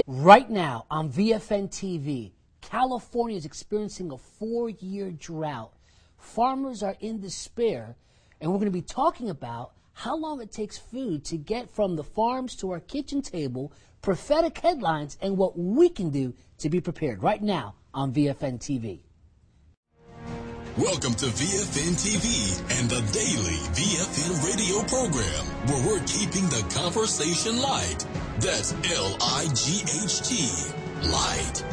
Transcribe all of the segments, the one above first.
Right now on VFN TV, California is experiencing a 4-year drought. Farmers are in despair, and we're going to be talking about how long it takes food to get from the farms to our kitchen table, prophetic headlines, and what we can do to be prepared right now on VFN TV. Welcome to VFN TV and the daily VFN radio program, where we're keeping the conversation light. That's L-I-G-H-T, light.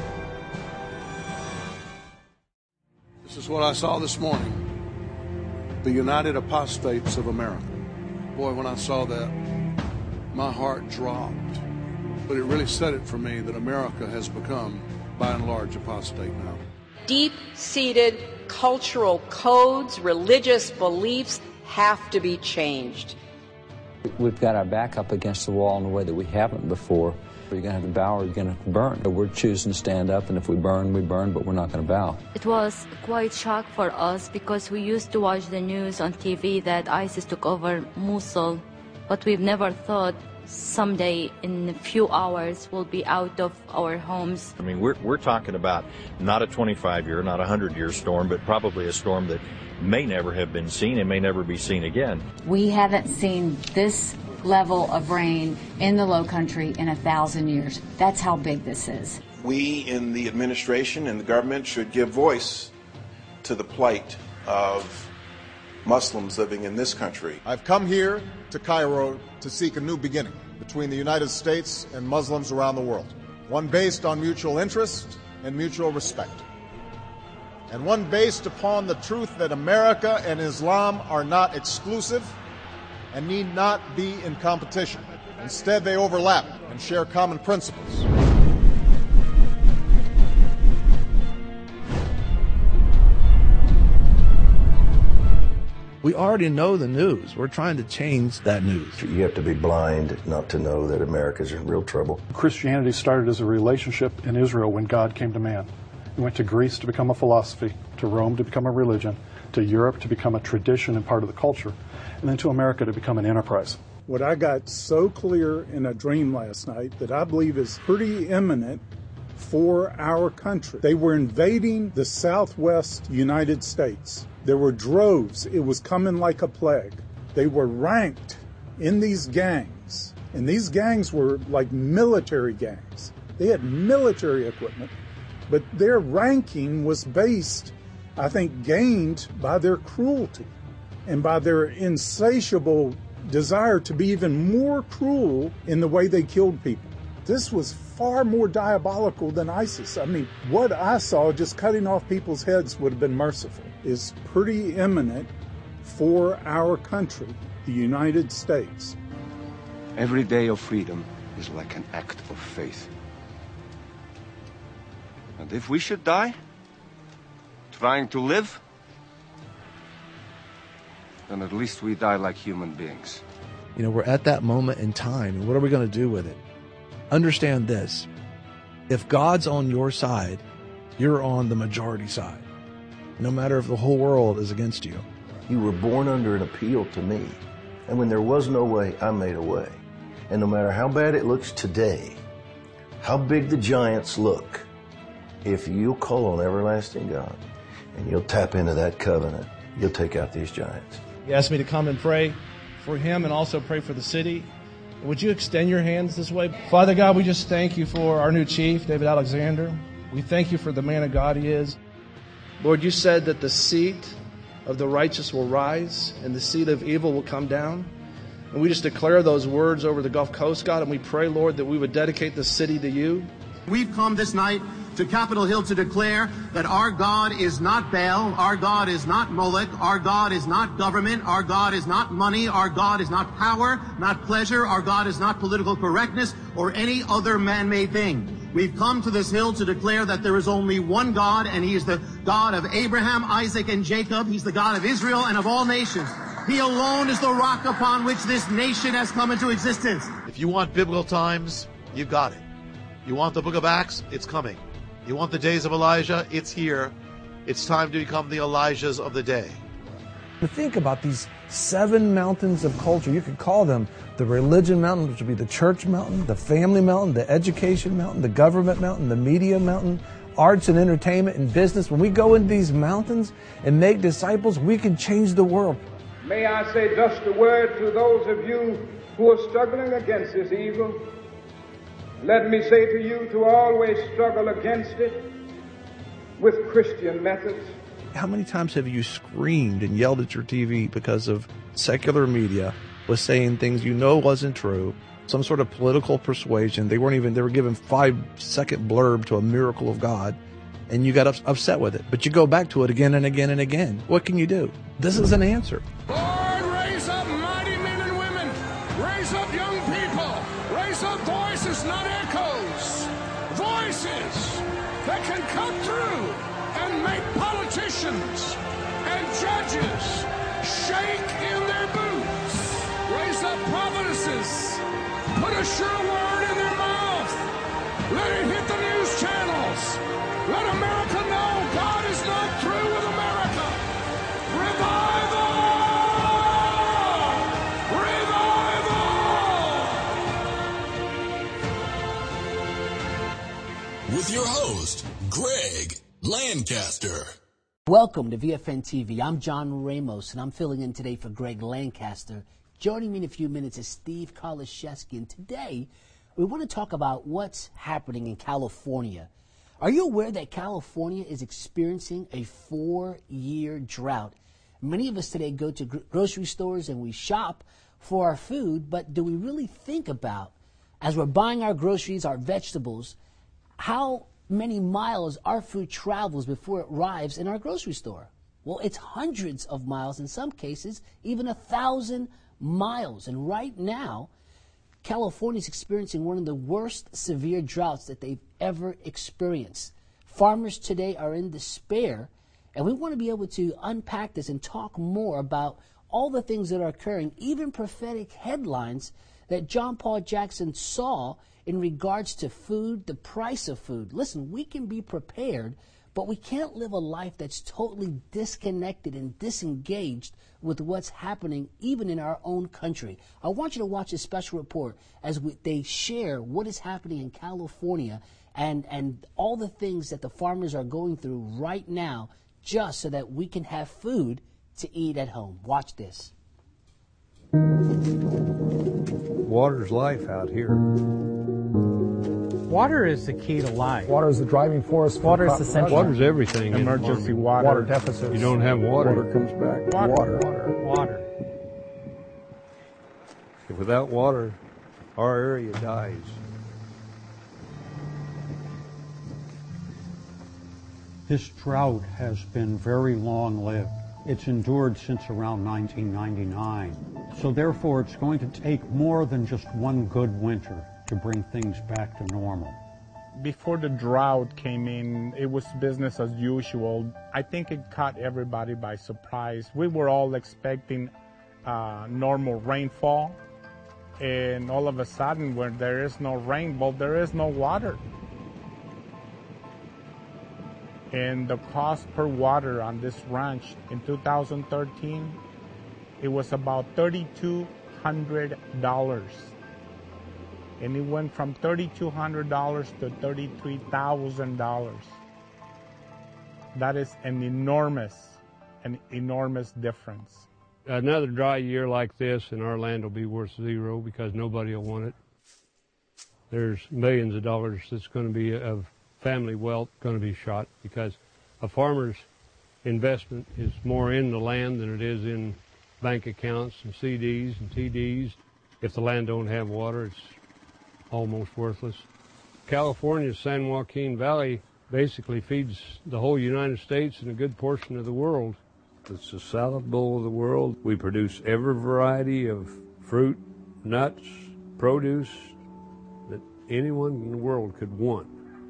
This is what I saw this morning. The United Apostates of America. Boy, when I saw that, my heart dropped. But it really said it for me that America has become, by and large, apostate now. Deep-seated cultural codes, religious beliefs have to be changed. We've got our back up against the wall in a way that we haven't before. You're going to have to bow or you're going to have to burn. We're choosing to stand up, and if we burn, but we're not going to bow. It was quite shock for us because we used to watch the news on TV that ISIS took over Mosul, but we've never thought someday in a few hours we'll be out of our homes. I mean, we're talking about not a 25-year, not a 100-year storm, but probably a storm that may never have been seen and may never be seen again. We haven't seen this level of rain in the Low Country in 1,000 years. That's how big this is. We in the administration and the government should give voice to the plight of Muslims living in this country. I've come here to Cairo to seek a new beginning between the United States and Muslims around the world, one based on mutual interest and mutual respect, and one based upon the truth that America and Islam are not exclusive and need not be in competition. Instead, they overlap and share common principles. We already know the news. We're trying to change that news. You have to be blind not to know that America's in real trouble. Christianity started as a relationship in Israel when God came to man. It went to Greece to become a philosophy, to Rome to become a religion, to Europe to become a tradition and part of the culture, and then to America to become an enterprise. What I got so clear in a dream last night that I believe is pretty imminent for our country. They were invading the southwest United States. There were droves. It was coming like a plague. They were ranked in these gangs, and these gangs were like military gangs. They had military equipment, but their ranking was based, I think, gained by their cruelty and by their insatiable desire to be even more cruel in the way they killed people. This was far more diabolical than ISIS. I mean, what I saw, just cutting off people's heads would have been merciful, is pretty imminent for our country, the United States. Every day of freedom is like an act of faith. And if we should die trying to live, then at least we die like human beings. You know, we're at that moment in time, and what are we going to do with it? Understand this. If God's on your side, you're on the majority side. No matter if the whole world is against you. You were born under an appeal to me. And when there was no way, I made a way. And no matter how bad it looks today, how big the giants look, if you'll call on everlasting God and you'll tap into that covenant, you'll take out these giants. He asked me to come and pray for him and also pray for the city. Would you extend your hands this way? Father God, we just thank you for our new chief, David Alexander. We thank you for the man of God he is. Lord, you said that the seat of the righteous will rise and the seat of evil will come down. And we just declare those words over the Gulf Coast, God, and we pray, Lord, that we would dedicate the city to you. We've come this night to Capitol Hill to declare that our God is not Baal, our God is not Moloch, our God is not government, our God is not money, our God is not power, not pleasure, our God is not political correctness or any other man-made thing. We've come to this hill to declare that there is only one God, and he is the God of Abraham, Isaac, and Jacob. He's the God of Israel and of all nations. He alone is the rock upon which this nation has come into existence. If you want biblical times, you've got it. You want the book of Acts? It's coming. You want the days of Elijah? It's here. It's time to become the Elijahs of the day. To think about these 7 mountains of culture. You could call them the religion mountain, which would be the church mountain, the family mountain, the education mountain, the government mountain, the media mountain, arts and entertainment and business. When we go into these mountains and make disciples, we can change the world. May I say just a word to those of you who are struggling against this evil. Let me say to you to always struggle against it with Christian methods. How many times have you screamed and yelled at your TV because of secular media was saying things you know wasn't true, some sort of political persuasion? They were given 5-second blurb to a miracle of God, and you got upset with it. But you go back to it again and again and again. What can you do? This is an answer. Lord, raise up mighty men and women. Raise up young people. Raise up voices, not echoes. Voices that can cut through and make politicians and judges shake in their boots. Raise up prophetesses. Put a sure word in their mouth. Let it hit the news channels. Let America know God is not through with America. Revival! Revival! With your host, Greg Lancaster. Welcome to VFN TV. I'm John Ramos, and I'm filling in today for Greg Lancaster. Joining me in a few minutes is Steve Karlaszewski, and today we want to talk about what's happening in California. Are you aware that California is experiencing a 4-year drought? Many of us today go to grocery stores and we shop for our food, but do we really think about, as we're buying our groceries, our vegetables, how many miles our food travels before it arrives in our grocery store? Well, it's hundreds of miles, in some cases, even 1,000 miles. And right now, California is experiencing one of the worst severe droughts that they've ever experienced. Farmers today are in despair, and we want to be able to unpack this and talk more about all the things that are occurring, even prophetic headlines that John Paul Jackson saw in regards to food, the price of food. Listen, we can be prepared, but we can't live a life that's totally disconnected and disengaged with what's happening even in our own country. I want you to watch this special report as they share what is happening in California and all the things that the farmers are going through right now just so that we can have food to eat at home. Watch this. Water's life out here. Water is the key to life. Water is the driving force. Water is essential. Water's everything. Emergency water. Water deficits. You don't have water, it comes back. Water. Without water, our area dies. This drought has been very long-lived. It's endured since around 1999. So therefore, it's going to take more than just one good winter to bring things back to normal. Before the drought came in, it was business as usual. I think it caught everybody by surprise. We were all expecting normal rainfall, and all of a sudden, when there is no rain, well, there is no water. And the cost per water on this ranch in 2013, it was about $3,200. And it went from $3,200 to $33,000. That is an enormous difference. Another dry year like this and our land will be worth zero because nobody will want it. There's millions of dollars that's going to be of family wealth going to be shot because a farmer's investment is more in the land than it is in bank accounts and CDs and TDs. If the land don't have water, it's almost worthless. California's San Joaquin Valley basically feeds the whole United States and a good portion of the world. It's the salad bowl of the world. We produce every variety of fruit, nuts, produce that anyone in the world could want.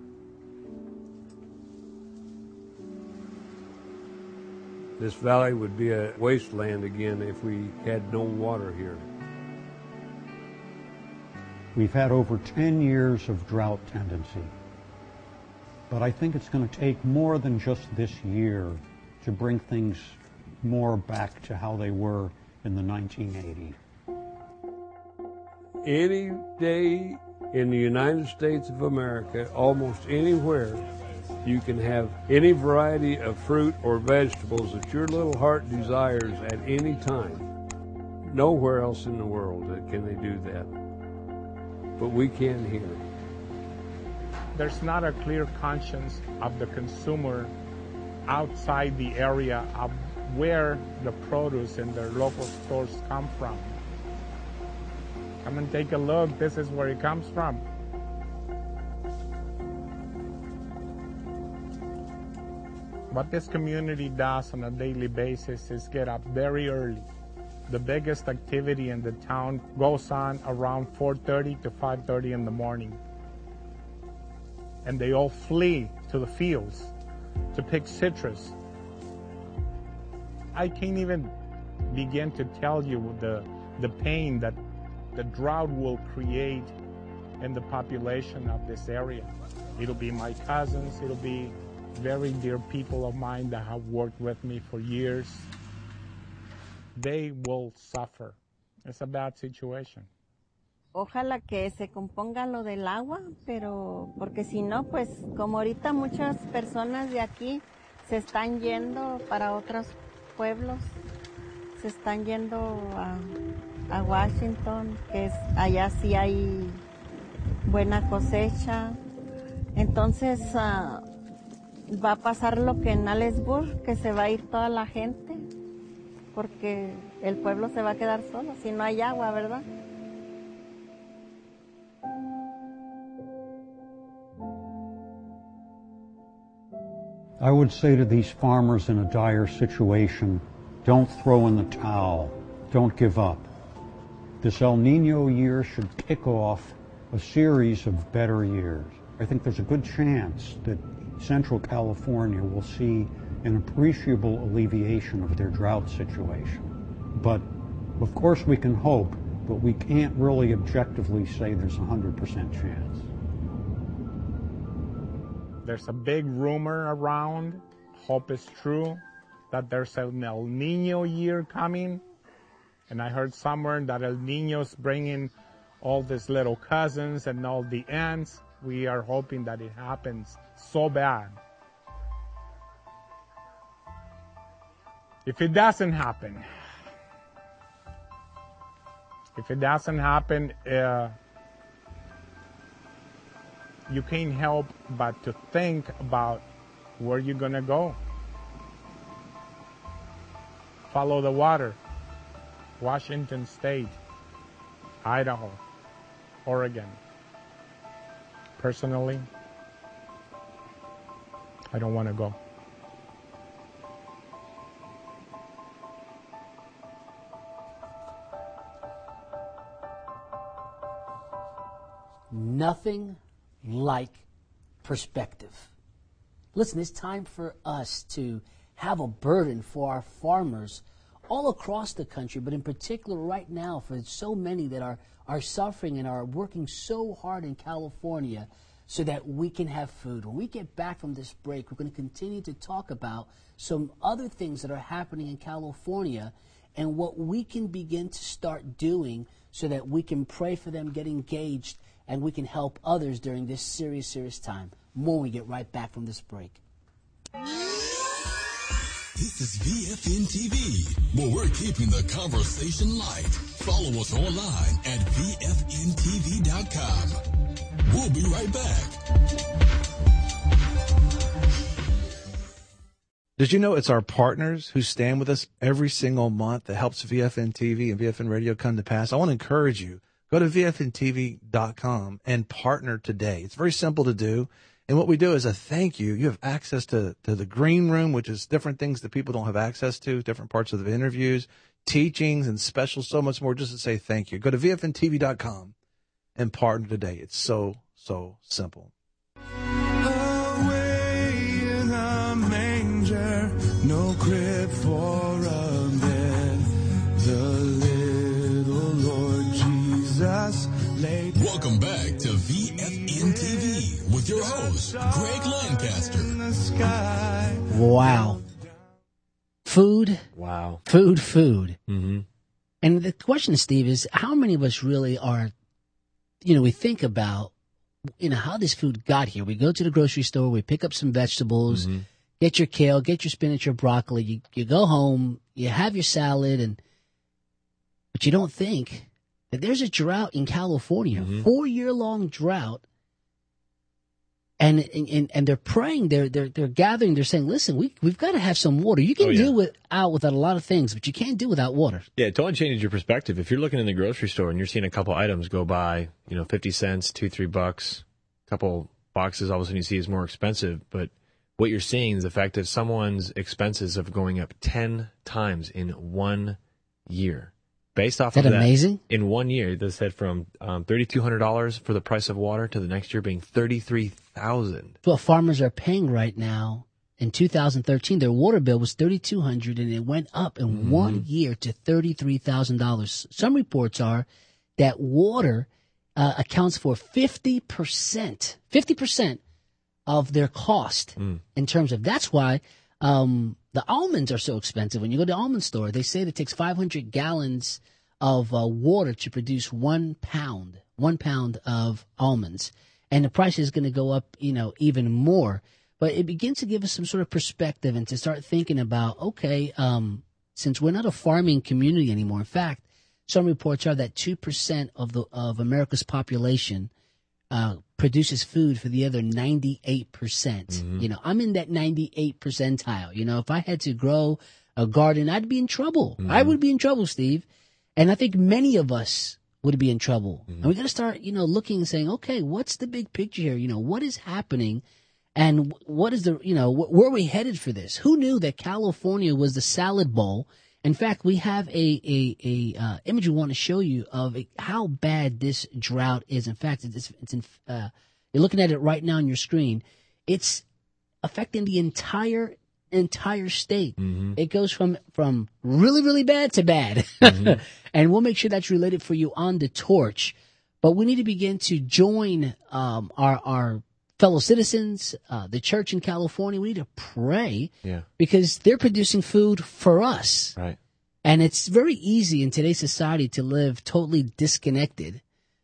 This valley would be a wasteland again if we had no water here. We've had over 10 years of drought tendency. But I think it's going to take more than just this year to bring things more back to how they were in the 1980s. Any day in the United States of America, almost anywhere, you can have any variety of fruit or vegetables that your little heart desires at any time. Nowhere else in the world can they do that. But we can here. There's not a clear conscience of the consumer outside the area of where the produce in their local stores come from. Come and take a look. This is where it comes from. What this community does on a daily basis is get up very early. The biggest activity in the town goes on around 4:30 to 5:30 in the morning. And they all flee to the fields to pick citrus. I can't even begin to tell you the pain that the drought will create in the population of this area. It'll be my cousins, it'll be very dear people of mine that have worked with me for years. They will suffer. It's a bad situation. Ojalá que se componga lo del agua, pero porque si no, pues como ahorita muchas personas de aquí se están yendo para otros pueblos, se están yendo a Washington, que es, allá sí hay buena cosecha. Entonces va a pasar lo que en Ellensburg, que se va a ir toda la gente, porque el pueblo se va a quedar solo si no hay agua, ¿verdad? I would say to these farmers in a dire situation, don't throw in the towel, don't give up. This El Nino year should kick off a series of better years. I think there's a good chance that Central California will see an appreciable alleviation of their drought situation. But of course we can hope, but we can't really objectively say there's a 100% chance. There's a big rumor around, hope is true, that there's an El Nino year coming. And I heard somewhere that El Nino's bringing all these little cousins and all the aunts. We are hoping that it happens so bad. If it doesn't happen, you can't help but to think about where you're gonna go. Follow the water. Washington State, Idaho, Oregon. Personally, I don't want to go. Nothing like perspective. Listen, it's time for us to have a burden for our farmers all across the country, but in particular right now for so many that are suffering and are working so hard in California so that we can have food. When we get back from this break, we're going to continue to talk about some other things that are happening in California and what we can begin to start doing so that we can pray for them, get engaged, and we can help others during this serious, serious time. More when we get right back from this break. This is VFN TV, where we're keeping the conversation light. Follow us online at VFNTV.com. We'll be right back. Did you know it's our partners who stand with us every single month that helps VFN TV and VFN Radio come to pass? I want to encourage you. Go to VFNTV.com and partner today. It's very simple to do. And what we do is a thank you. You have access to the green room, which is different things that people don't have access to, different parts of the interviews, teachings, and specials, so much more, just to say thank you. Go to VFNTV.com and partner today. It's so, so simple. Away in a manger, no crib for a bed. The little Lord Jesus laid. Welcome back to VFN TV with your host, Greg Lancaster. Wow. Food. Wow. Food. Mm-hmm. And the question, Steve, is how many of us really are, we think about, how this food got here. We go to the grocery store, we pick up some vegetables, get your kale, get your spinach or broccoli. You go home, you have your salad, but you don't think that there's a drought in California, 4-year-long drought. And they're praying, they're gathering, they're saying, listen, we've got to have some water. You can do without a lot of things, but you can't do without water. Yeah, it totally changes your perspective. If you're looking in the grocery store and you're seeing a couple items go by, 50 cents, $2-3, a couple boxes, all of a sudden you see is more expensive. But what you're seeing is the fact that someone's expenses are going up 10 times in 1 year. Based off of that, amazing? In 1 year, they said from $3,200 for the price of water to the next year being $33,000. What farmers are paying right now. In 2013, their water bill was $3,200, and it went up in 1 year to $33,000. Some reports are that water accounts for 50% of their cost in terms of. That's why the almonds are so expensive. When you go to the almond store, they say it takes 500 gallons of water to produce 1 pound of almonds. And the price is going to go up, even more. But it begins to give us some sort of perspective and to start thinking about, okay, since we're not a farming community anymore. In fact, some reports are that 2% of America's population produces food for the other 98%. I'm in that 98 percentile. If I had to grow a garden, I'd be in trouble. I would be in trouble, Steve. And I think many of us would be in trouble. And we got to start, looking and saying, okay, what's the big picture here? What is happening? And what is where are we headed for this? Who knew that California was the salad bowl? In fact, we have a image we want to show you of how bad this drought is. In fact, you're looking at it right now on your screen. It's affecting the entire state. It goes from really, really bad to bad. And we'll make sure that's related for you on the torch. But we need to begin to join our fellow citizens, the church in California. We need to pray because they're producing food for us. Right. And it's very easy in today's society to live totally disconnected,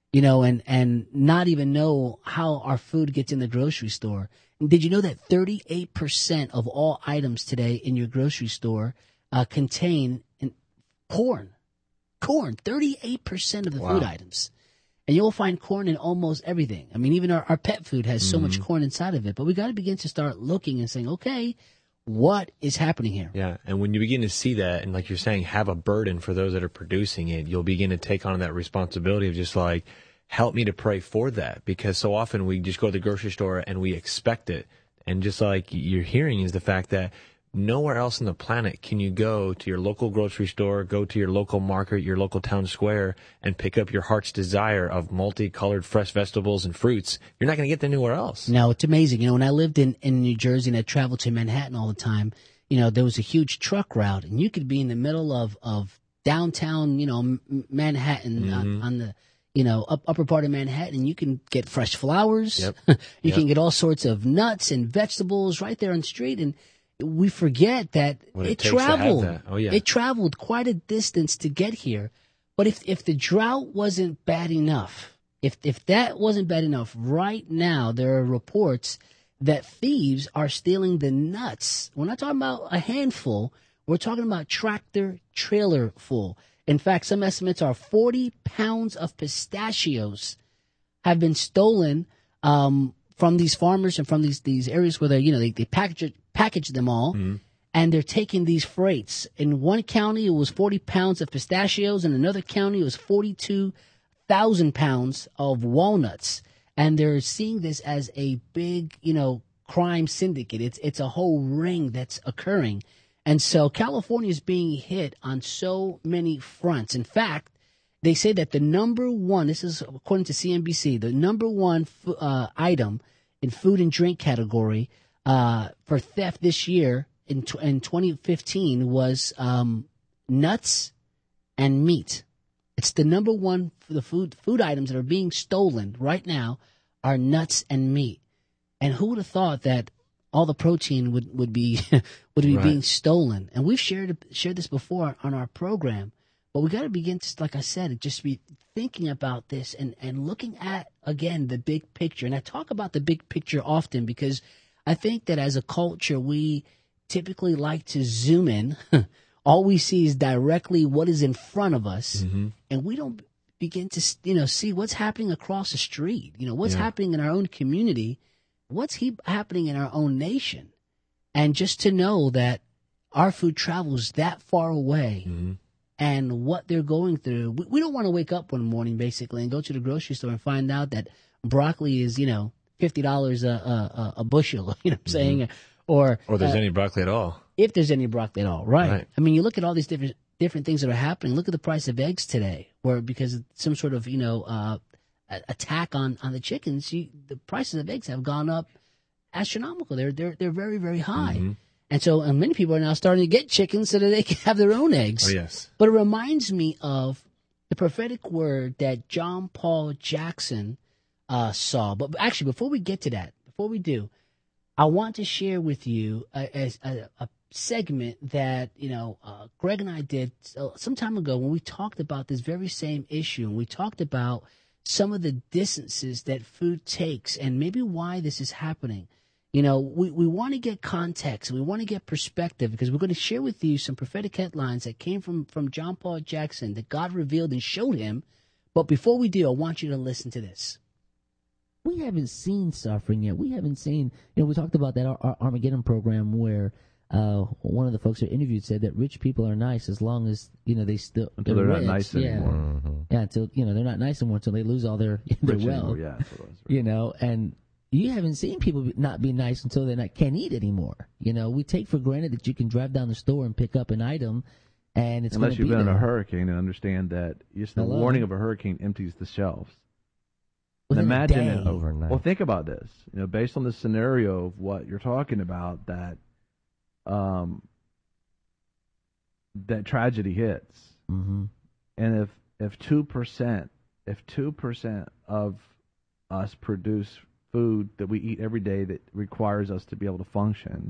and not even know how our food gets in the grocery store. Did you know that 38% of all items today in your grocery store contain corn? Corn, 38% of the food items. And you'll find corn in almost everything. I mean, even our pet food has so much corn inside of it. But we got to begin to start looking and saying, okay, what is happening here? Yeah, and when you begin to see that, and like you're saying, have a burden for those that are producing it, you'll begin to take on that responsibility of just like, help me to pray for that, because so often we just go to the grocery store and we expect it. And just like you're hearing is the fact that nowhere else on the planet can you go to your local grocery store, go to your local market, your local town square, and pick up your heart's desire of multicolored fresh vegetables and fruits. You're not going to get that anywhere else. No, it's amazing. When I lived in New Jersey and I traveled to Manhattan all the time, there was a huge truck route, and you could be in the middle of downtown, Manhattan on the upper part of Manhattan, and you can get fresh flowers. You can get all sorts of nuts and vegetables right there on the street. And we forget that it traveled. It traveled quite a distance to get here. But if the drought wasn't bad enough, if that wasn't bad enough, right now there are reports that thieves are stealing the nuts. We're not talking about a handful. We're talking about tractor trailer full. In fact, some estimates are 40 pounds of pistachios have been stolen from these farmers and from these areas where they package them all, and they're taking these freights. In one county, it was 40 pounds of pistachios. In another county, it was 42,000 pounds of walnuts. And they're seeing this as a big, crime syndicate. It's a whole ring that's occurring. And so California is being hit on so many fronts. In fact, they say that the number one, this is according to CNBC, the number one item in food and drink category for theft this year in 2015 was nuts and meat. It's the number one for the food items that are being stolen right now are nuts and meat. And who would have thought that all the protein would be Right. being stolen. And we've shared this before on our program, but we got to begin to, like I said, just be thinking about this and looking at, again, the big picture. And I talk about the big picture often because I think that as a culture, we typically like to zoom in. All we see is directly what is in front of us, and we don't begin to, see what's happening across the street. What's happening in our own community, what's happening in our own nation. And just to know that our food travels that far away and what they're going through. We don't want to wake up one morning, basically, and go to the grocery store and find out that broccoli is, $50 a bushel, you know what I'm saying? Or there's any broccoli at all. If there's any broccoli at all, right. I mean, you look at all these different things that are happening. Look at the price of eggs today, where because of some sort of, attack on the chickens, the prices of eggs have gone up astronomical. They're very, very high. And so many people are now starting to get chickens so that they can have their own eggs. Oh, yes. But it reminds me of the prophetic word that John Paul Jackson saw. But actually, before we get to that, before we do, I want to share with you a segment that, Greg and I did some time ago when we talked about this very same issue. And we talked about some of the distances that food takes and maybe why this is happening. We want to get context and we want to get perspective because we're going to share with you some prophetic headlines that came from John Paul Jackson that God revealed and showed him. But before we do, I want you to listen to this. We haven't seen suffering yet. We haven't seen, we talked about that our Armageddon program where one of the folks who interviewed said that rich people are nice as long as, they still, until they're rich. not nice anymore. Yeah, until, they're not nice anymore until they lose all their wealth. Yeah, right. And you haven't seen people not be nice until they can't eat anymore. We take for granted that you can drive down the store and pick up an item and it's unless you've been in there. a hurricane and understand that just the warning of a hurricane empties the shelves. Within imagine a day. Overnight. Well, think about this. Based on the scenario of what you're talking about, that that tragedy hits, and if 2% of us produce food that we eat every day that requires us to be able to function,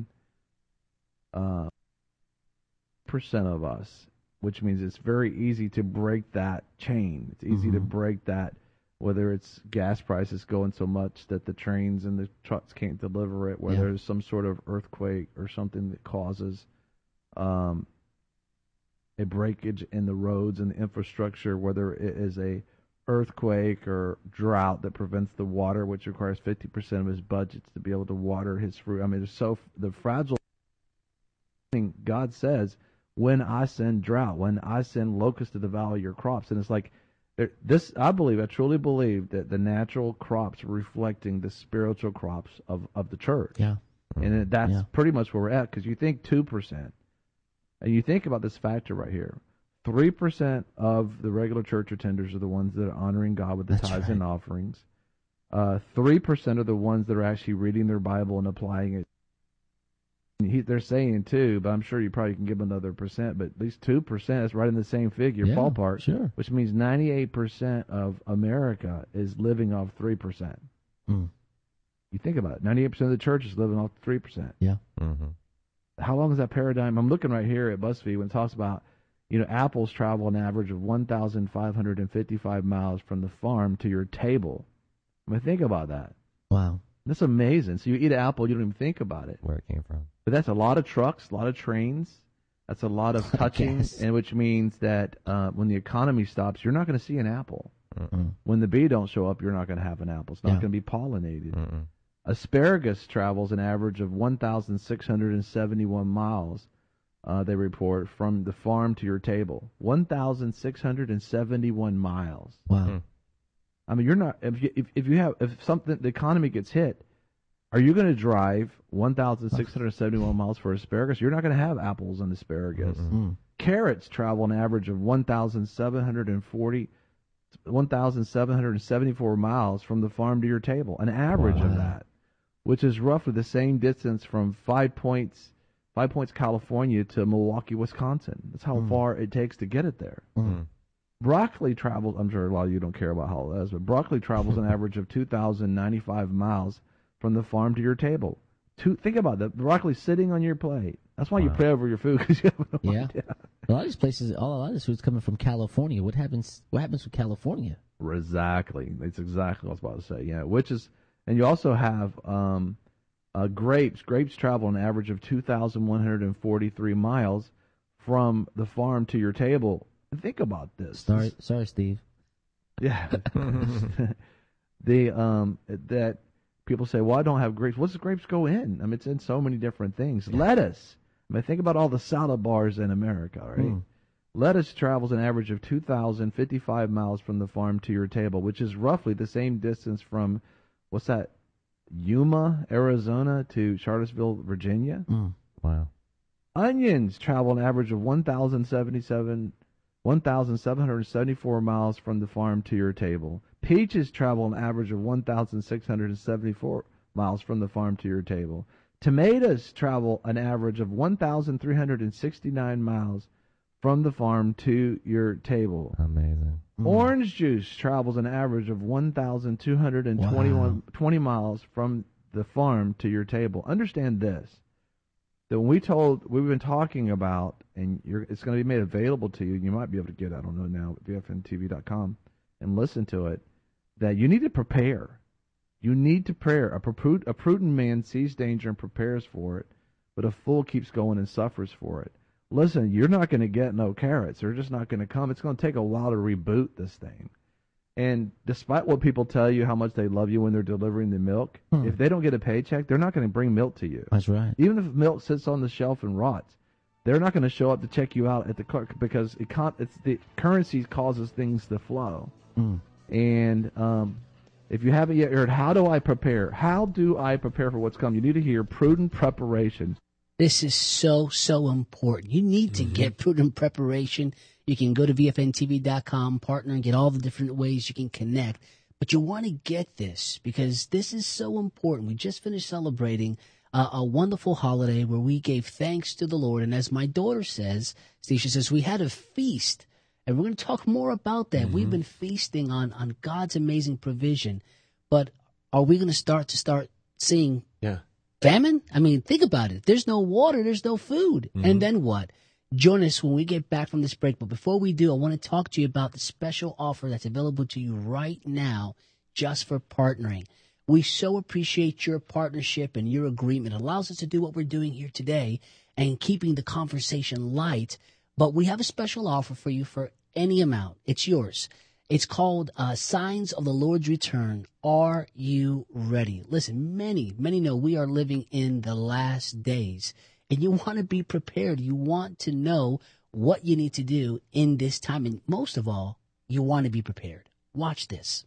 percent of us, which means it's very easy to break that chain. It's easy to break that. Whether it's gas prices going so much that the trains and the trucks can't deliver it, whether there's some sort of earthquake or something that causes a breakage in the roads and the infrastructure, whether it is a earthquake or drought that prevents the water, which requires 50% of his budgets to be able to water his fruit. I mean, the fragile thing. God says, when I send drought, when I send locusts to devour your crops, and it's like, I truly believe that the natural crops are reflecting the spiritual crops of the church. Yeah. And that's pretty much where we're at, because you think 2%, and you think about this factor right here. 3% of the regular church attenders are the ones that are honoring God with the tithes and offerings. 3% are the ones that are actually reading their Bible and applying it. They're saying 2, but I'm sure you probably can give another percent, but at least 2% is right in the same figure, ballpark, sure. Which means 98% of America is living off 3%. You think about it, 98% of the church is living off 3%. Yeah. How long is that paradigm? I'm looking right here at BuzzFeed when it talks about, apples travel an average of 1,555 miles from the farm to your table. I mean, think about that. Wow. That's amazing. So you eat an apple, you don't even think about it. Where it came from. But that's a lot of trucks, a lot of trains. That's a lot of touching, and which means that when the economy stops, you're not going to see an apple. When the bee don't show up, you're not going to have an apple. It's not going to be pollinated. Asparagus travels an average of 1,671 miles, they report, from the farm to your table. 1,671 miles. Wow. I mean, you're not, if something, the economy gets hit, are you going to drive 1,671 miles for asparagus? You're not going to have apples and asparagus. Carrots travel an average of 1,774 miles from the farm to your table. An average of that, which is roughly the same distance from 5 Points, California to Milwaukee, Wisconsin. That's how far it takes to get it there. Broccoli travels, I'm sure a lot of you don't care about how it is, but broccoli travels an average of 2,095 miles from the farm to your table. Think about that. Broccoli sitting on your plate. That's why you pray over your food, because you have no idea. A lot of these places, a lot of this food's coming from California. What happens with California? Exactly. That's exactly what I was about to say. Yeah, and you also have grapes. Grapes travel an average of 2,143 miles from the farm to your table. Think about this. Sorry, Steve. Yeah. That people say, well, I don't have grapes. What does grapes go in? I mean, it's in so many different things. Lettuce. I mean, think about all the salad bars in America, right? Lettuce travels an average of 2,055 miles from the farm to your table, which is roughly the same distance from, what's that, Yuma, Arizona to Charlottesville, Virginia. Wow. Onions travel an average of 1,774 miles from the farm to your table. Peaches travel an average of 1,674 miles from the farm to your table. Tomatoes travel an average of 1,369 miles from the farm to your table. Amazing. Orange juice travels an average of 1,220 miles from the farm to your table. Understand this, that we've been talking about, and it's going to be made available to you. You might be able to get it, I don't know now, at VFNTV.com, and listen to it, that you need to prepare. You need to prepare. A prudent man sees danger and prepares for it, but a fool keeps going and suffers for it. Listen, you're not going to get no carrots. They're just not going to come. It's going to take a while to reboot this thing. And despite what people tell you, how much they love you when they're delivering the milk, if they don't get a paycheck, they're not going to bring milk to you. That's right. Even if milk sits on the shelf and rots, they're not going to show up to check you out at the clerk, because it's the currency causes things to flow. And if you haven't yet heard, how do I prepare? How do I prepare for what's coming? You need to hear prudent preparation. This is so important. You need to get prudent preparation. You can go to VFNTV.com, partner, and get all the different ways you can connect. But you want to get this because this is so important. We just finished celebrating a wonderful holiday where we gave thanks to the Lord. And as my daughter says, Steve, she says, we had a feast. And we're going to talk more about that. We've been feasting on God's amazing provision. But are we going to start seeing famine? I mean, think about it. There's no water. There's no food. And then what? Join us when we get back from this break. But before we do, I want to talk to you about the special offer that's available to you right now just for partnering. We so appreciate your partnership and your agreement. It allows us to do what we're doing here today and keeping the conversation light. But we have a special offer for you for any amount. It's yours. It's called Signs of the Lord's Return. Are you ready? Listen, many know we are living in the last days, and you want to be prepared. You want to know what you need to do in this time, and most of all, you want to be prepared. Watch this.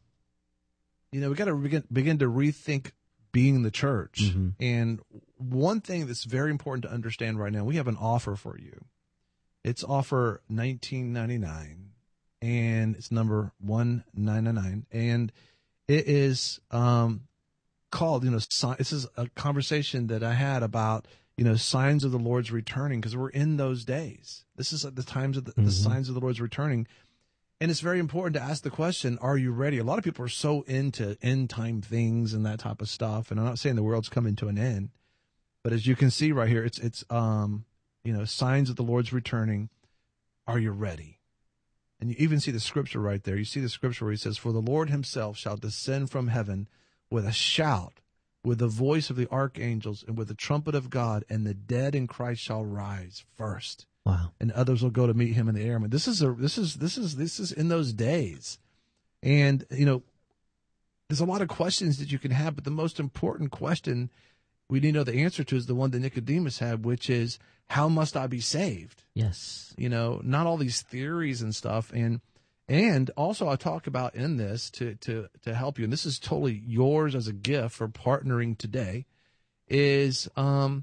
You know, we got to begin to rethink being the church. And one thing that's very important to understand right now, we have an offer for you. It's offer $19.99, and it's number 199, and it is called, this is a conversation that I had about, signs of the Lord's returning, because we're in those days. This is at the times of the signs of the Lord's returning, and it's very important to ask the question, are you ready? A lot of people are so into end-time things and that type of stuff, and I'm not saying the world's coming to an end, but as you can see right here, it's signs of the Lord's returning. Are you ready? And you even see the scripture right there. You see the scripture where he says, for the Lord himself shall descend from heaven with a shout, with the voice of the archangels, and with the trumpet of God, and the dead in Christ shall rise first. Wow. And others will go to meet him in the air. I mean, this is in those days. And, there's a lot of questions that you can have, but the most important question we need to know the answer to is the one that Nicodemus had, which is, how must I be saved? Yes. Not all these theories and stuff. And also I talk about in this to help you, and this is totally yours as a gift for partnering today, is the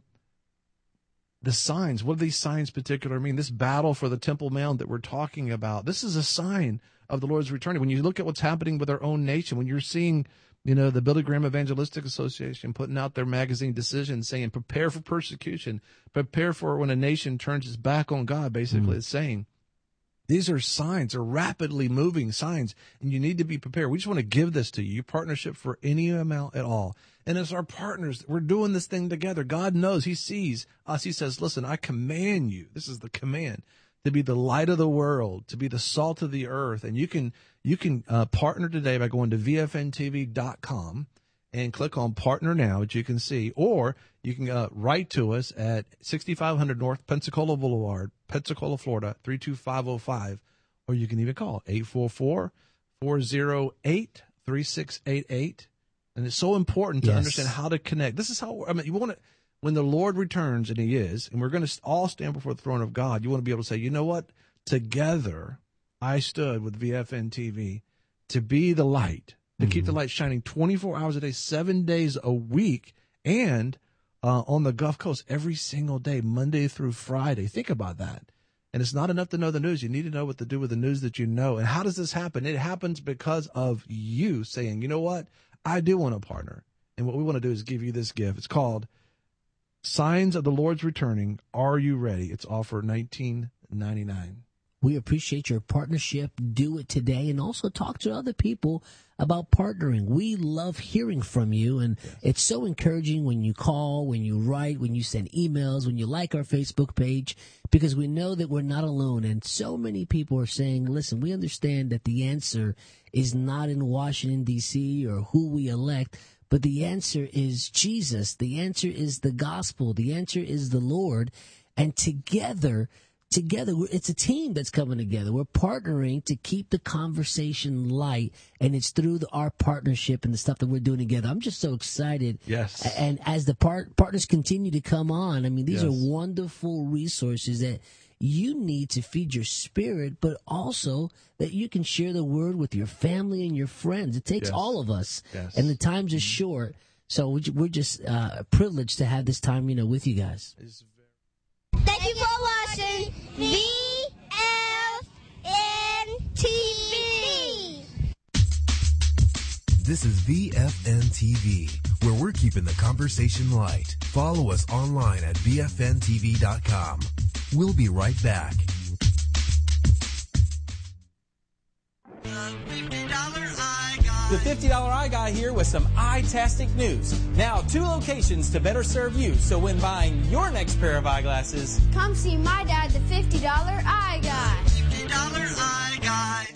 signs. What do these signs particularly mean? This battle for the Temple Mount that we're talking about, this is a sign of the Lord's returning. When you look at what's happening with our own nation, when you're seeing the Billy Graham Evangelistic Association putting out their magazine Decision saying, prepare for persecution, prepare for when a nation turns its back on God, basically it's saying. These are signs, are rapidly moving signs, and you need to be prepared. We just want to give this to you, partnership for any amount at all. And as our partners, we're doing this thing together. God knows. He sees us. He says, listen, I command you. This is the command, to be the light of the world, to be the salt of the earth. And you can partner today by going to VFNTV.com and click on Partner Now, which you can see. Or you can write to us at 6500 North Pensacola Boulevard, Pensacola, Florida, 32505. Or you can even call 844-408-3688. And it's so important to understand how to connect. This is how, you want to, when the Lord returns, and he is, and we're going to all stand before the throne of God, you want to be able to say, you know what? Together, I stood with VFN TV to be the light, to keep the light shining 24 hours a day, 7 days a week, and on the Gulf Coast every single day, Monday through Friday. Think about that. And it's not enough to know the news. You need to know what to do with the news that you know. And how does this happen? It happens because of you saying, you know what? I do want to partner. And what we want to do is give you this gift. It's called Signs of the Lord's Returning. Are you ready? It's all for $19.99. We appreciate your partnership. Do it today, and also talk to other people about partnering. We love hearing from you, and it's so encouraging when you call, when you write, when you send emails, when you like our Facebook page, because we know that we're not alone. And so many people are saying, listen, we understand that the answer is not in Washington, D.C., or who we elect, but the answer is Jesus. The answer is the gospel. The answer is the Lord. And together, it's a team that's coming together. We're partnering to keep the conversation light, and it's through our partnership and the stuff that we're doing together. I'm just so excited. Yes. And as the partners continue to come on, I mean, these are wonderful resources that you need to feed your spirit, but also that you can share the word with your family and your friends. It takes all of us, and the times are short. So we're just privileged to have this time, with you guys. Thank you for watching VFN-TV. This is VFN-TV, where we're keeping the conversation light. Follow us online at VFNTV.com. We'll be right back. The $50 Eye Guy here with some eye-tastic news. Now, 2 locations to better serve you, so when buying your next pair of eyeglasses, come see my dad, the $50 Eye Guy. $50 Eye Guy.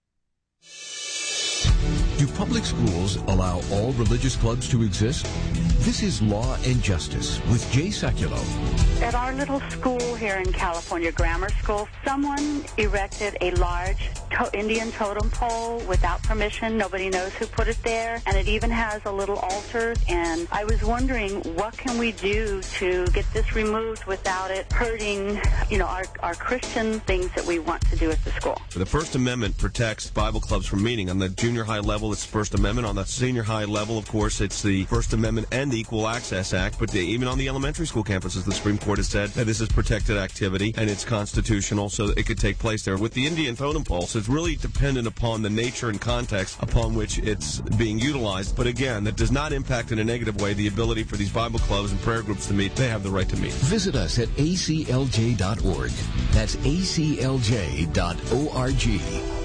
Do public schools allow all religious clubs to exist? This is Law and Justice with Jay Sekulow. At our little school here in California Grammar School, someone erected a large Indian totem pole without permission. Nobody knows who put it there, and it even has a little altar. And I was wondering, what can we do to get this removed without it hurting, our Christian things that we want to do at the school? The First Amendment protects Bible clubs from meeting. On the junior high level, it's First Amendment. On the senior high level, of course, it's the First Amendment and the Equal Access Act. But even on the elementary school campuses, the Supreme Court has said that this is protected activity and it's constitutional, so that it could take place there. With the Indian totem pole, so it's really dependent upon the nature and context upon which it's being utilized. But again, that does not impact in a negative way the ability for these Bible clubs and prayer groups to meet. They have the right to meet. Visit us at aclj.org. That's aclj.org.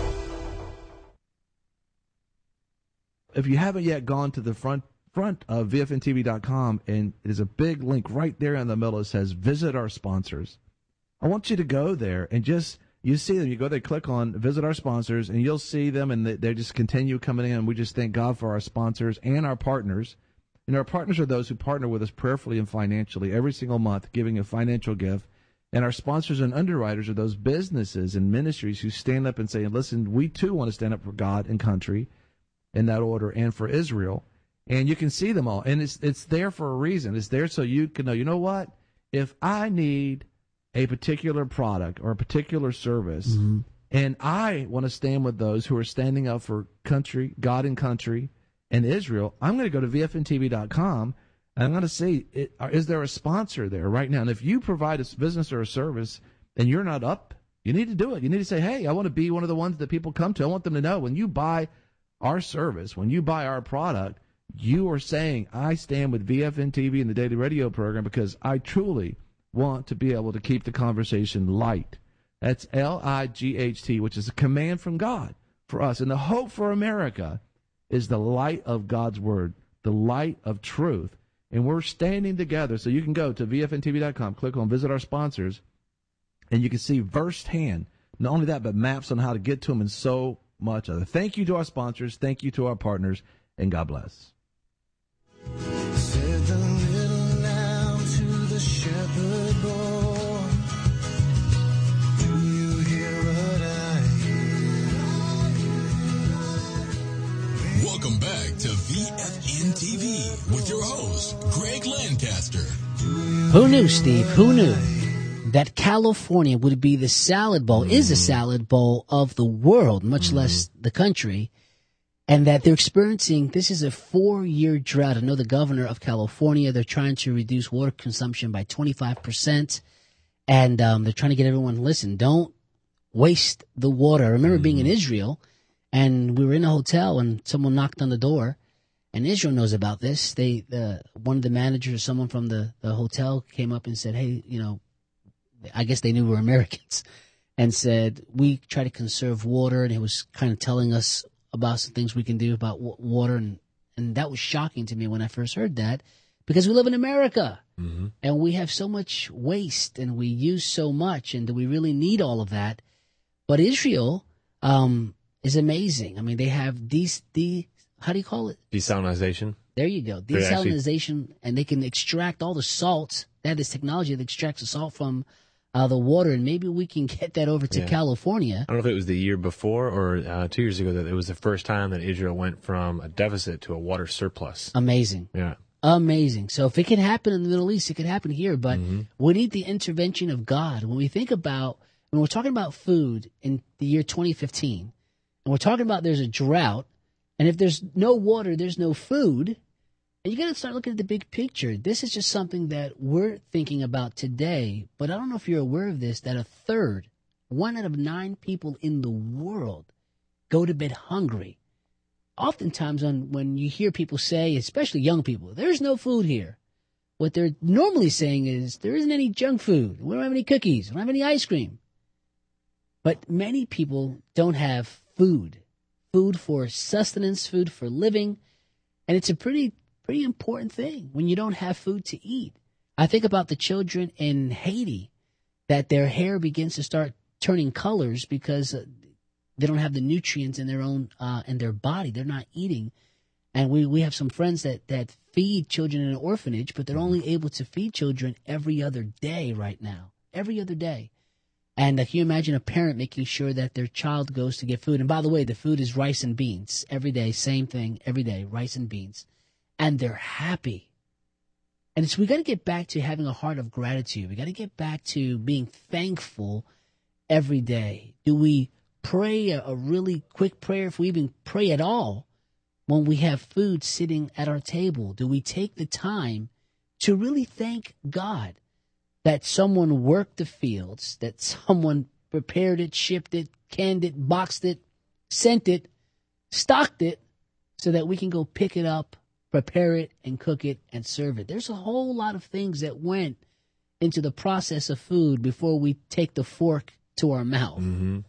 If you haven't yet gone to the front of VFNTV.com, and there's a big link right there in the middle that says visit our sponsors. I want you to go there and you see them. You go there, click on visit our sponsors, and you'll see them, and they just continue coming in. We just thank God for our sponsors and our partners. And our partners are those who partner with us prayerfully and financially every single month, giving a financial gift. And our sponsors and underwriters are those businesses and ministries who stand up and say, listen, we too want to stand up for God and country in that order, and for Israel. And you can see them all. And it's there for a reason. It's there so you can know, you know what? If I need a particular product or a particular service, and I want to stand with those who are standing up for country, God and country, and Israel, I'm going to go to VFNTV.com, and I'm going to see, is there a sponsor there right now? And if you provide a business or a service and you're not up, you need to do it. You need to say, hey, I want to be one of the ones that people come to. I want them to know when you buy our service, when you buy our product, you are saying, I stand with VFN TV and the Daily Radio program because I truly want to be able to keep the conversation light. That's L-I-G-H-T, which is a command from God for us. And the hope for America is the light of God's Word. the light of truth. And we're standing together. So you can go to VFNTV.com, click on Visit Our Sponsors, and you can see firsthand, not only that, but maps on how to get to them and so much other. Thank you to our sponsors. Thank you to our partners. And God bless. Said the little lamb to the shepherd boy, do you hear what I hear? Welcome back to VFN TV with your host, Greg Lancaster. Who knew, Steve? Who knew that California would be the salad bowl, is the salad bowl of the world, much less the country, and that they're experiencing, this is a 4-year drought. I know the governor of California, they're trying to reduce water consumption by 25%, and they're trying to get everyone, listen, don't waste the water. I remember being in Israel, and we were in a hotel, and someone knocked on the door, and Israel knows about this. One of the managers, someone from the hotel came up and said, hey, I guess they knew we were Americans, and said, we try to conserve water, and he was kind of telling us about some things we can do about water, and that was shocking to me when I first heard that, because we live in America, and we have so much waste, and we use so much, and do we really need all of that? But Israel is amazing. I mean, they have how do you call it? Desalinization. There you go. Desalinization, and they can extract all the salt. That is technology that extracts the salt from the water, and maybe we can get that over to California. I don't know if it was the year before or 2 years ago that it was the first time that Israel went from a deficit to a water surplus. Amazing. Yeah. Amazing. So if it can happen in the Middle East, it can happen here, but we need the intervention of God. When we think about, when we're talking about food in the year 2015, and we're talking about there's a drought, and if there's no water, there's no food. And you got to start looking at the big picture. This is just something that we're thinking about today. But I don't know if you're aware of this, that 1 out of 9 people in the world go to bed hungry. Oftentimes when you hear people say, especially young people, there's no food here, what they're normally saying is there isn't any junk food. We don't have any cookies. We don't have any ice cream. But many people don't have food for sustenance, food for living. And it's a pretty important thing when you don't have food to eat. I think about the children in Haiti, that their hair begins to start turning colors because they don't have the nutrients in their own in their body. They're not eating. And we have some friends that feed children in an orphanage, but they're only able to feed children every other day right now. Every other day. And can you imagine a parent making sure that their child goes to get food? And by the way, the food is rice and beans. Every day, same thing, every day, rice and beans. And they're happy. And we got to get back to having a heart of gratitude. We got to get back to being thankful every day. Do we pray a really quick prayer, if we even pray at all, when we have food sitting at our table? Do we take the time to really thank God that someone worked the fields, that someone prepared it, shipped it, canned it, boxed it, sent it, stocked it, so that we can go pick it up, prepare it, and cook it, and serve it? There's a whole lot of things that went into the process of food before we take the fork to our mouth.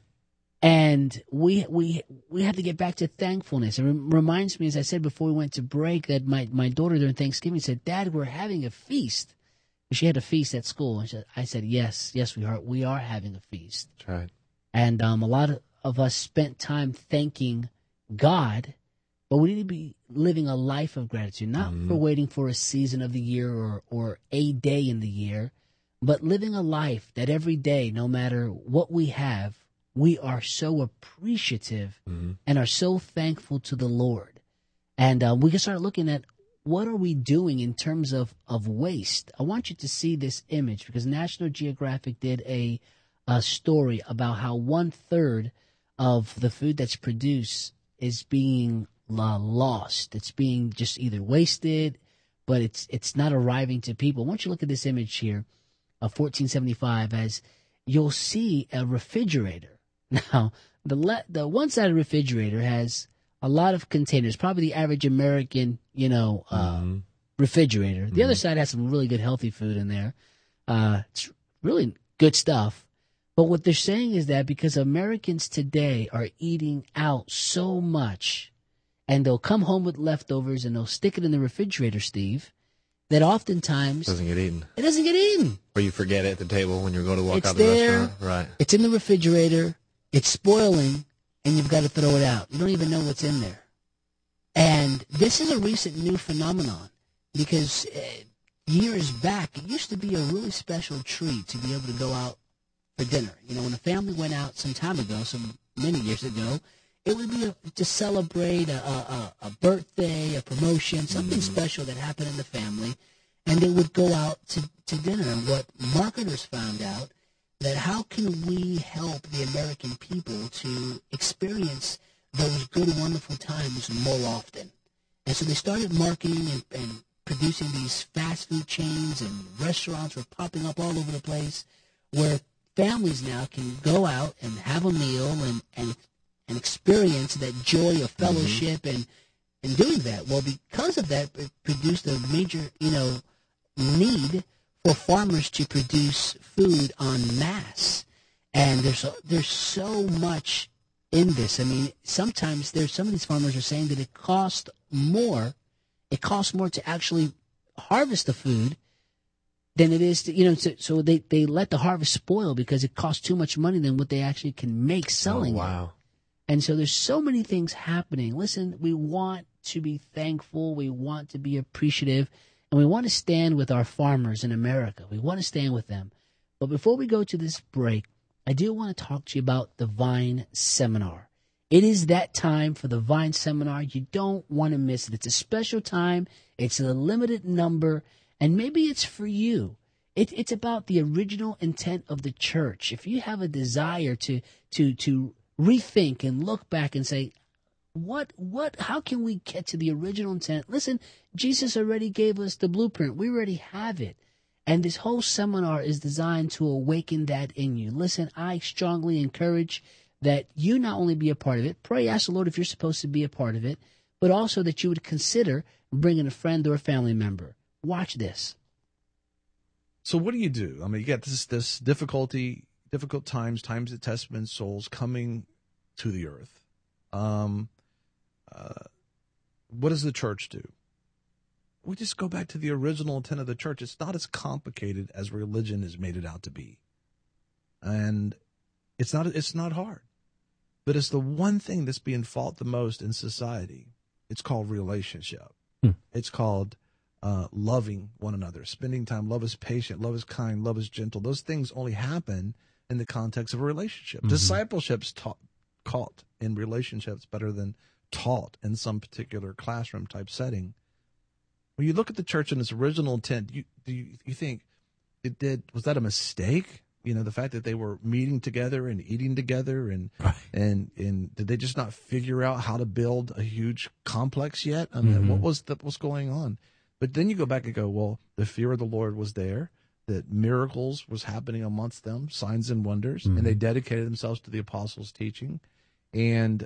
And we have to get back to thankfulness. It reminds me, as I said before we went to break, that my daughter during Thanksgiving said, "Dad, we're having a feast." She had a feast at school, and I said, yes, we are having a feast. That's right. And a lot of us spent time thanking God, but we need to be living a life of gratitude, not for waiting for a season of the year or a day in the year, but living a life that every day, no matter what we have, we are so appreciative and are so thankful to the Lord. And we can start looking at, what are we doing in terms of waste? I want you to see this image, because National Geographic did a story about how 1/3 of the food that's produced is being lost. It's being just either wasted, but it's not arriving to people. I want you to look at this image here of 1475, as you'll see a refrigerator. Now, the one side of the refrigerator has a lot of containers, probably the average American, refrigerator. The other side has some really good healthy food in there. It's really good stuff. But what they're saying is that because Americans today are eating out so much, and they'll come home with leftovers and they'll stick it in the refrigerator, Steve, that oftentimes Doesn't get eaten. it doesn't get eaten. Or you forget it at the table when you're going to walk It's out of the there. restaurant. Right. It's in the refrigerator. It's spoiling, and you've got to throw it out. You don't even know what's in there. And this is a recent new phenomenon because years back, it used to be a really special treat to be able to go out for dinner. You know, when a family went out some time ago, some many years ago, it would be to celebrate a birthday, a promotion, something special that happened in the family, and they would go out to dinner. And what marketers found out, that how can we help the American people to experience those good, wonderful times more often? And so they started marketing and producing these fast food chains, and restaurants were popping up all over the place where families now can go out and have a meal and experience that joy of fellowship and doing that. Well, because of that, it produced a major, need for farmers to produce food en masse. And there's so much in this. I mean, sometimes some of these farmers are saying that it costs more to actually harvest the food than it is to, so they let the harvest spoil because it costs too much money than what they actually can make selling it. Wow. And so there's so many things happening. Listen, we want to be thankful. We want to be appreciative. And we want to stand with our farmers in America. We want to stand with them. But before we go to this break, I do want to talk to you about the Vine Seminar. It is that time for the Vine Seminar. You don't want to miss it. It's a special time. It's a limited number. And maybe it's for you. It's about the original intent of the church. If you have a desire to rethink and look back and say, how can we get to the original intent? Listen, Jesus already gave us the blueprint. We already have it. And this whole seminar is designed to awaken that in you. Listen, I strongly encourage that you not only be a part of it, pray, ask the Lord if you're supposed to be a part of it, but also that you would consider bringing a friend or a family member. Watch this. So what do you do? I mean, you got this difficult times that test men's souls coming to the earth. What does the church do? We just go back to the original intent of the church. It's not as complicated as religion has made it out to be. And it's not hard. But it's the one thing that's being fought the most in society. It's called relationship. It's called loving one another, spending time. Love is patient, love is kind, love is gentle. Those things only happen in the context of a relationship. Mm-hmm. Discipleship's caught in relationships better than taught in some particular classroom type setting. When you look at the church in its original intent, you think was that a mistake? You know, the fact that they were meeting together and eating together and did they just not figure out how to build a huge complex yet? I mean, what was going on? But then you go back and go, well, the fear of the Lord was there, that miracles was happening amongst them, signs and wonders, and they dedicated themselves to the apostles' teaching. And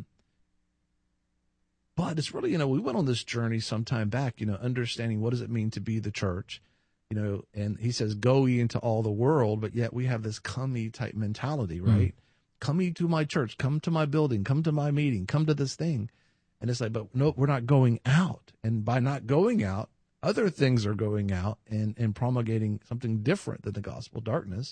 but it's really, we went on this journey some time back, understanding what does it mean to be the church, and he says, go ye into all the world, but yet we have this come ye type mentality, right? Come ye to my church, come to my building, come to my meeting, come to this thing. And it's like, but no, we're not going out. And by not going out, other things are going out and promulgating something different than the gospel of darkness.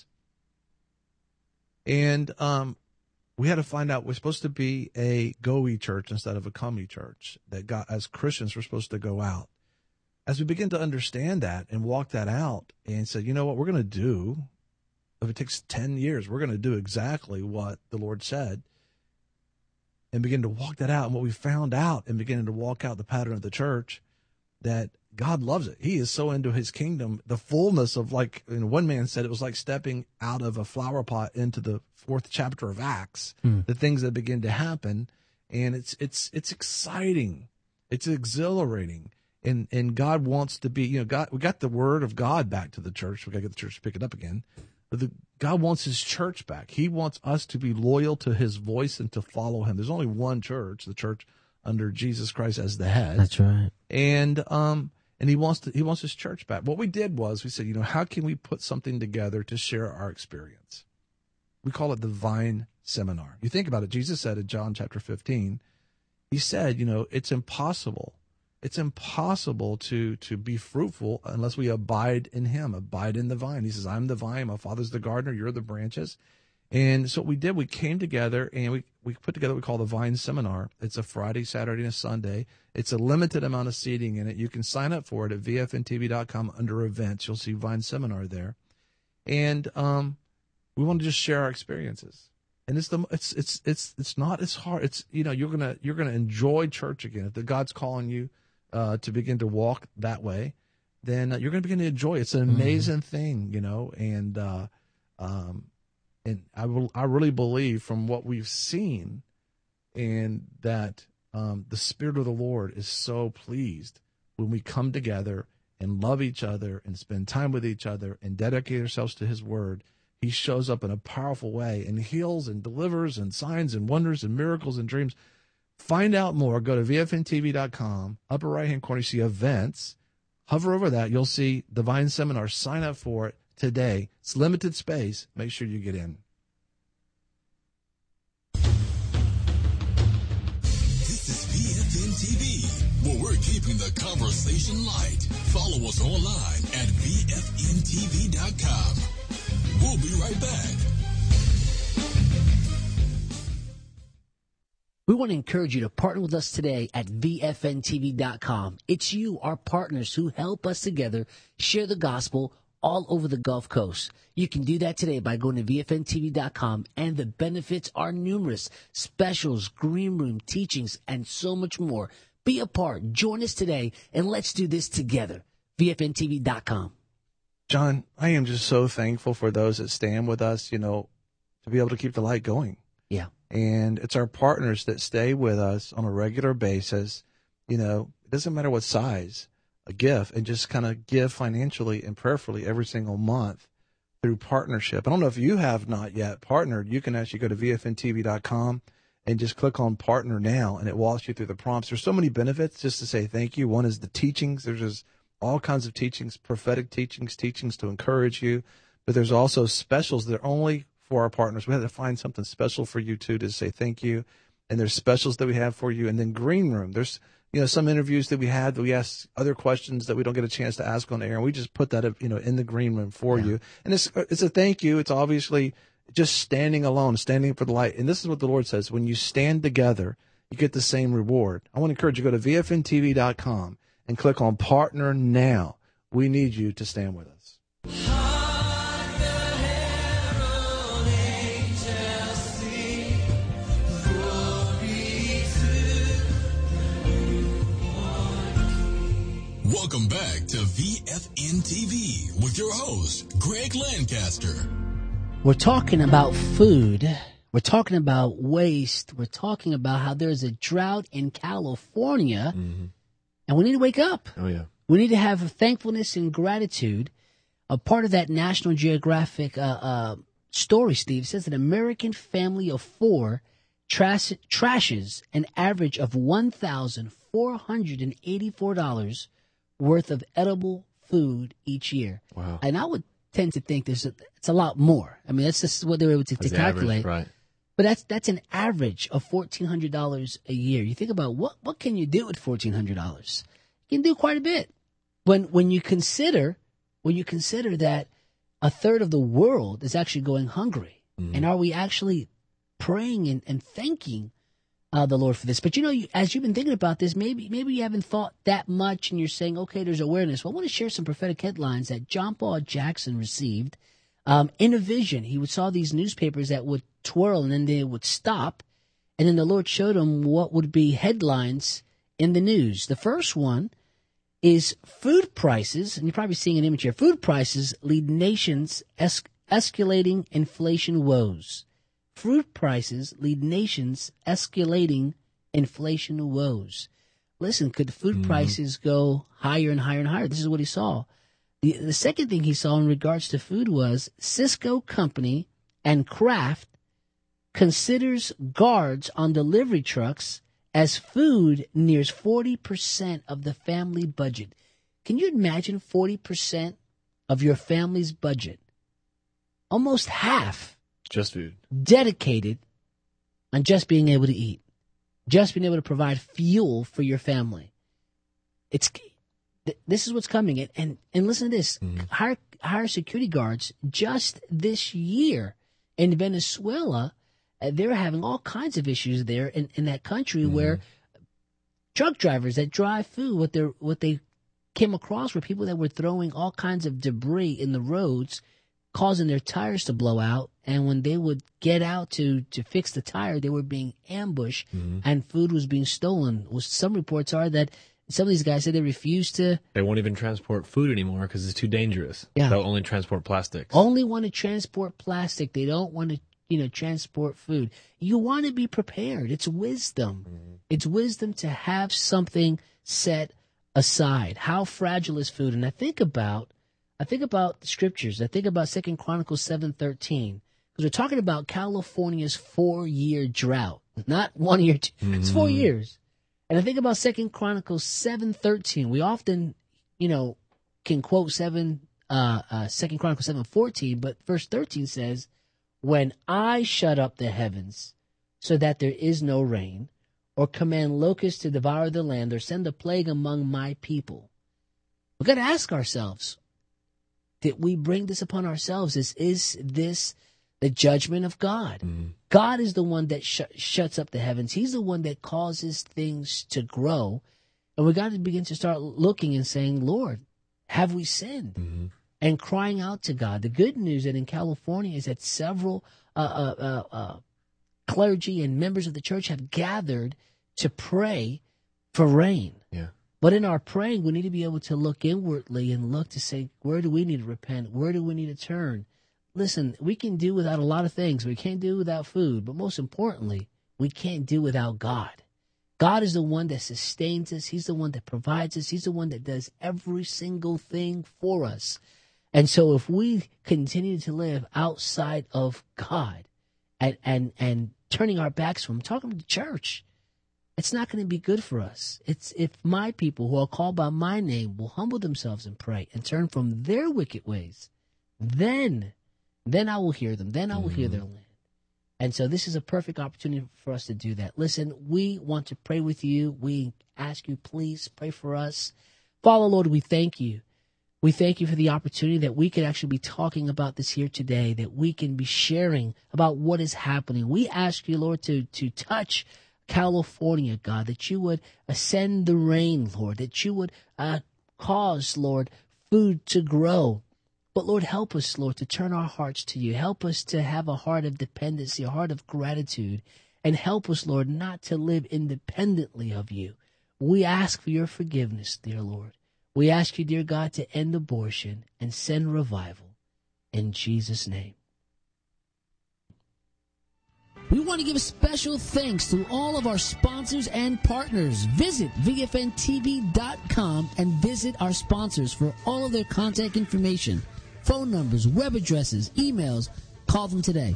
And we had to find out we're supposed to be a go-y church instead of a come-y church, that God, as Christians, we're supposed to go out. As we begin to understand that and walk that out and say, you know what we're going to do, if it takes 10 years, we're going to do exactly what the Lord said, and begin to walk that out. And what we found out and beginning to walk out the pattern of the church, that God loves it. He is so into his kingdom, the fullness of, like, one man said, it was like stepping out of a flower pot into the 4th chapter of Acts, the things that begin to happen. And it's exciting. It's exhilarating. And God wants to be, God, we got the word of God back to the church. We got to get the church to pick it up again. But God wants his church back. He wants us to be loyal to his voice and to follow him. There's only one church, the church under Jesus Christ as the head. That's right. And he wants his church back. What we did was we said, how can we put something together to share our experience? We call it the Vine Seminar. You think about it. Jesus said in John chapter 15, he said, it's impossible. It's impossible to be fruitful unless we abide in him, abide in the vine. He says, I'm the vine, my Father's the gardener, you're the branches. And so what we did, we came together and we put together what we call the Vine Seminar. It's a Friday, Saturday, and a Sunday. It's a limited amount of seating in it. You can sign up for it at vfntv.com under events. You'll see Vine Seminar there. And we want to just share our experiences. And it's not as hard. It's you're gonna enjoy church again. If God's calling you to begin to walk that way, then you're gonna begin to enjoy it. It's an amazing thing, and I really believe from what we've seen, and that the Spirit of the Lord is so pleased when we come together and love each other and spend time with each other and dedicate ourselves to His Word. He shows up in a powerful way and heals and delivers and signs and wonders and miracles and dreams. Find out more. Go to vfntv.com. Upper right-hand corner, you see events. Hover over that. You'll see the Vine Seminar. Sign up for it today. It's limited space. Make sure you get in. This is VFN TV, where we're keeping the conversation light. Follow us online at vfntv.com. We'll be right back. We want to encourage you to partner with us today at vfntv.com. It's you, our partners, who help us together share the gospel all over the Gulf Coast. You can do that today by going to vfntv.com, and the benefits are numerous. Specials, green room, teachings, and so much more. Be a part. Join us today, and let's do this together. vfntv.com. John, I am just so thankful for those that stand with us, to be able to keep the light going. Yeah. And it's our partners that stay with us on a regular basis. It doesn't matter what size, a gift, and just kind of give financially and prayerfully every single month through partnership. I don't know if you have not yet partnered. You can actually go to vfntv.com and just click on Partner Now, and it walks you through the prompts. There's so many benefits just to say thank you. One is the teachings. There's just all kinds of teachings, prophetic teachings to encourage you. But there's also specials that are only for our partners. We had to find something special for you, too, to say thank you. And there's specials that we have for you. And then Green Room. There's, some interviews that we had that we ask other questions that we don't get a chance to ask on air. And we just put that, in the Green Room for you. And it's a thank you. It's obviously just standing alone, standing for the light. And this is what the Lord says. When you stand together, you get the same reward. I want to encourage you to go to vfntv.com. and click on Partner Now. We need you to stand with us. Welcome back to VFN TV with your host, Greg Lancaster. We're talking about food. We're talking about waste. We're talking about how there's a drought in California. Mm-hmm. And we need to wake up. Oh, yeah. We need to have thankfulness and gratitude. A part of that National Geographic story, Steve, says an American family of 4 trashes an average of $1,484 worth of edible food each year. Wow. And I would tend to think it's a lot more. I mean, that's just what they were able to calculate. Average, right. But that's an average of $1,400 a year. You think about what can you do with $1,400? You can do quite a bit. When you consider that a third of the world is actually going hungry, and are we actually praying and thanking the Lord for this? But as you've been thinking about this, maybe you haven't thought that much, and you're saying, okay, there's awareness. Well, I want to share some prophetic headlines that John Paul Jackson received. In a vision, he saw these newspapers that would twirl and then they would stop. And then the Lord showed him what would be headlines in the news. The first one is food prices, and you're probably seeing an image here. Food prices lead nations escalating inflation woes. Food prices lead nations escalating inflation woes. Listen, could food prices go higher and higher and higher? This is what he saw. The second thing he saw in regards to food was Cisco Company and Kraft considers guards on delivery trucks as food nears 40% of the family budget. Can you imagine 40% of your family's budget? Almost half. Just food. Dedicated on just being able to eat. just being able to provide fuel for your family. This is what's coming. And listen to this. Higher security guards just this year in Venezuela, they're having all kinds of issues there in that country where truck drivers that drive food, what they came across were people that were throwing all kinds of debris in the roads, causing their tires to blow out. And when they would get out to fix the tire, they were being ambushed and food was being stolen. Some reports are that some of these guys said they refused to. They won't even transport food anymore because it's too dangerous. Yeah. They'll only transport plastics. Only want to transport plastic. They don't want to, transport food. You want to be prepared. It's wisdom. It's wisdom to have something set aside. How fragile is food? And I think about the scriptures. I think about 2 Chronicles 7:13, because we're talking about California's 4-year drought, not 1 year. It's 4 years. And I think about 2 Chronicles 7:13. We often, can quote 2 Chronicles 7:14, but verse 13 says, "When I shut up the heavens so that there is no rain, or command locusts to devour the land, or send a plague among my people." We've got to ask ourselves, did we bring this upon ourselves? Is this the judgment of God? God is the one that shuts up the heavens. He's the one that causes things to grow. And we got to begin to start looking and saying, Lord, have we sinned? And crying out to God. The good news that in California is that several clergy and members of the church have gathered to pray for rain. Yeah. But in our praying, we need to be able to look inwardly and look to say, where do we need to repent? Where do we need to turn? Listen, we can do without a lot of things. We can't do without food. But most importantly, we can't do without God. God is the one that sustains us. He's the one that provides us. He's the one that does every single thing for us. And so if we continue to live outside of God and turning our backs from Him, talking to the church, it's not going to be good for us. It's if my people who are called by my name will humble themselves and pray and turn from their wicked ways, then I will hear them. Then I will hear their land. And so this is a perfect opportunity for us to do that. Listen, we want to pray with you. We ask you, please pray for us. Father, Lord, we thank you. We thank you for the opportunity that we could actually be talking about this here today, that we can be sharing about what is happening. We ask you, Lord, to touch California, God, that you would send the rain, Lord, that you would cause, Lord, food to grow. But, Lord, help us, Lord, to turn our hearts to you. Help us to have a heart of dependency, a heart of gratitude, and help us, Lord, not to live independently of you. We ask for your forgiveness, dear Lord. We ask you, dear God, to end abortion and send revival. In Jesus' name. We want to give special thanks to all of our sponsors and partners. Visit VFNTV.com and visit our sponsors for all of their contact information, phone numbers, web addresses, emails. Call them today.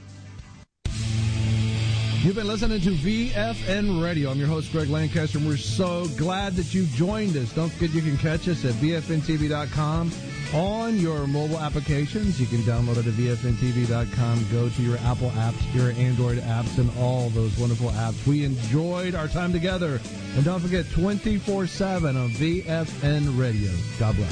You've been listening to VFN Radio. I'm your host, Greg Lancaster, and we're so glad that you joined us. Don't forget you can catch us at VFNTV.com on your mobile applications. You can download it at VFNTV.com. Go to your Apple apps, your Android apps, and all those wonderful apps. We enjoyed our time together. And don't forget, 24/7 on VFN Radio. God bless.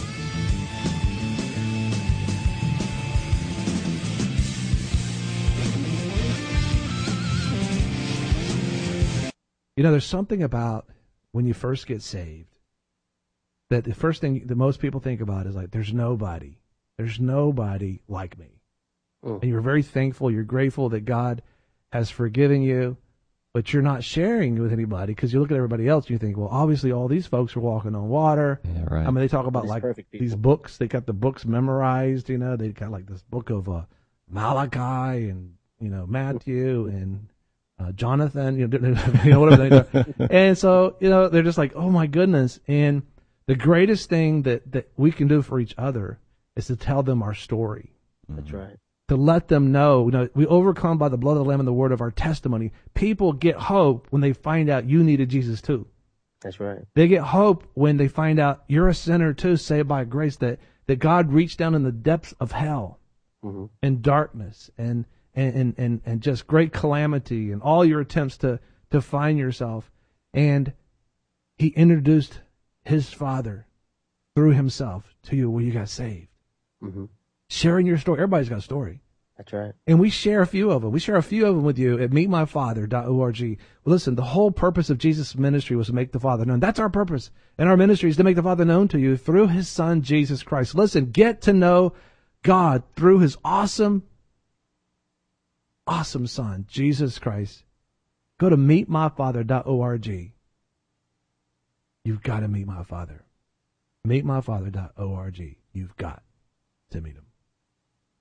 You know, there's something about when you first get saved that the first thing that most people think about is like, there's nobody like me. And you're very thankful, you're grateful that God has forgiven you, but you're not sharing with anybody because you look at everybody else and you think, well, obviously all these folks are walking on water. Yeah, right. I mean, they talk about like these books, they got the books memorized, you know, they got like this book of Malachi and, you know, Matthew and Jonathan, you know, whatever they do. And so, you know, they're just like, oh my goodness. And the greatest thing that we can do for each other is to tell them our story. That's right. To let them know, you know, we overcome by the blood of the Lamb and the word of our testimony. People get hope when they find out you needed Jesus too. That's right. They get hope when they find out you're a sinner too, saved by grace, that God reached down in the depths of hell and darkness and just great calamity and all your attempts to to find yourself. And he introduced his Father through himself to you where you got saved. Mm-hmm. Sharing your story. Everybody's got a story. That's right. And we share a few of them. We share a few of them with you at meetmyfather.org. Well, listen, the whole purpose of Jesus' ministry was to make the Father known. That's our purpose. And our ministry is to make the Father known to you through his Son, Jesus Christ. Listen, get to know God through his awesome Son, Jesus Christ. Go to meetmyfather.org. You've got to meet my Father. Meetmyfather.org. You've got to meet him.